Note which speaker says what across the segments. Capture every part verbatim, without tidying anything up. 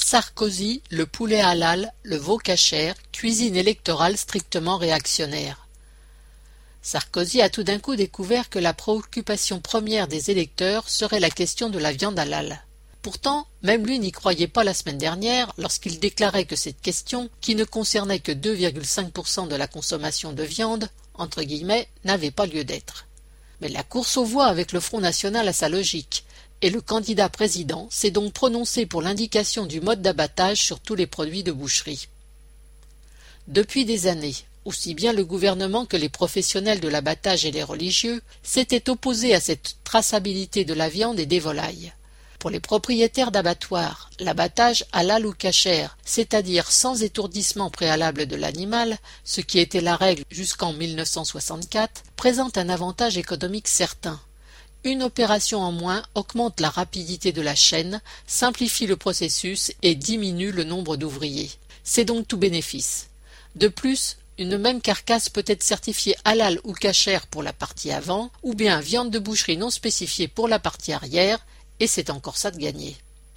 Speaker 1: Sarkozy, le poulet halal, le veau cachère, cuisine électorale strictement réactionnaire. Sarkozy a tout d'un coup découvert que la préoccupation première des électeurs serait la question de la viande halal. Pourtant, même lui n'y croyait pas la semaine dernière lorsqu'il déclarait que cette question, qui ne concernait que deux virgule cinq pour cent de la consommation de viande, entre guillemets, n'avait pas lieu d'être. Mais la course aux voix avec le Front National a sa logique, et le candidat président s'est donc prononcé pour l'indication du mode d'abattage sur tous les produits de boucherie. Depuis des années, aussi bien le gouvernement que les professionnels de l'abattage et les religieux s'étaient opposés à cette traçabilité de la viande et des volailles. Pour les propriétaires d'abattoirs, l'abattage halal ou cachère, c'est-à-dire sans étourdissement préalable de l'animal, ce qui était la règle jusqu'en mille neuf cent soixante-quatre, présente un avantage économique certain. Une opération en moins augmente la rapidité de la chaîne, simplifie le processus et diminue le nombre d'ouvriers. C'est donc tout bénéfice. De plus, une même carcasse peut être certifiée halal ou cachère pour la partie avant, ou bien viande de boucherie non spécifiée pour la partie arrière, et c'est encore ça de gagner.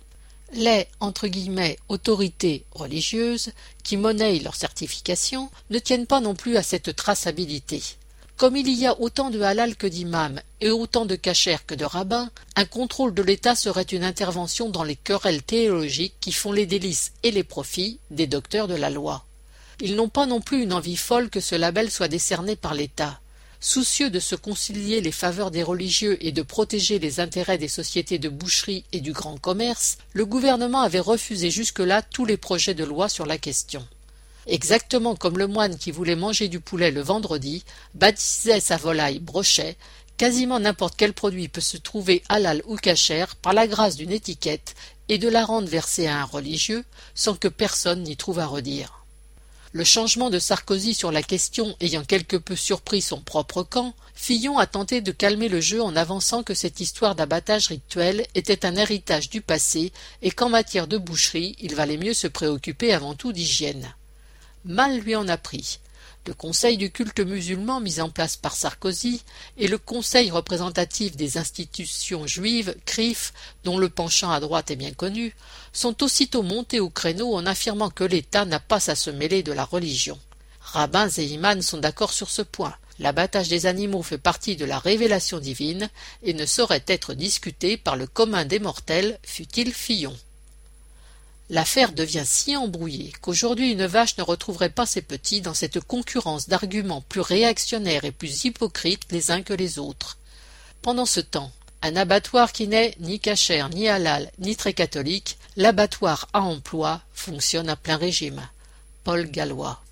Speaker 1: Les entre guillemets autorités religieuses qui monnaient leur certification ne tiennent pas non plus à cette traçabilité. Comme il y a autant de halal que d'imams et autant de cachères que de rabbins, un contrôle de l'État serait une intervention dans les querelles théologiques qui font les délices et les profits des docteurs de la loi. Ils n'ont pas non plus une envie folle que ce label soit décerné par l'État. Soucieux de se concilier les faveurs des religieux et de protéger les intérêts des sociétés de boucherie et du grand commerce, le gouvernement avait refusé jusque-là tous les projets de loi sur la question. Exactement comme le moine qui voulait manger du poulet le vendredi, baptisait sa volaille brochet, quasiment n'importe quel produit peut se trouver halal ou cachère par la grâce d'une étiquette et de la rendre versée à un religieux sans que personne n'y trouve à redire. Le changement de Sarkozy sur la question ayant quelque peu surpris son propre camp, Fillon a tenté de calmer le jeu en avançant que cette histoire d'abattage rituel était un héritage du passé et qu'en matière de boucherie, il valait mieux se préoccuper avant tout d'hygiène. Mal lui en a pris. Le Conseil du culte musulman mis en place par Sarkozy et le Conseil représentatif des institutions juives, C R I F, dont le penchant à droite est bien connu, sont aussitôt montés au créneau en affirmant que l'État n'a pas à se mêler de la religion. Rabbins et imams sont d'accord sur ce point. L'abattage des animaux fait partie de la révélation divine et ne saurait être discuté par le commun des mortels, fût-il Fillon. L'affaire devient si embrouillée qu'aujourd'hui une vache ne retrouverait pas ses petits dans cette concurrence d'arguments plus réactionnaires et plus hypocrites les uns que les autres. Pendant ce temps, un abattoir qui n'est ni cachère, ni halal, ni très catholique, l'abattoir à emploi fonctionne à plein régime. Paul Gallois.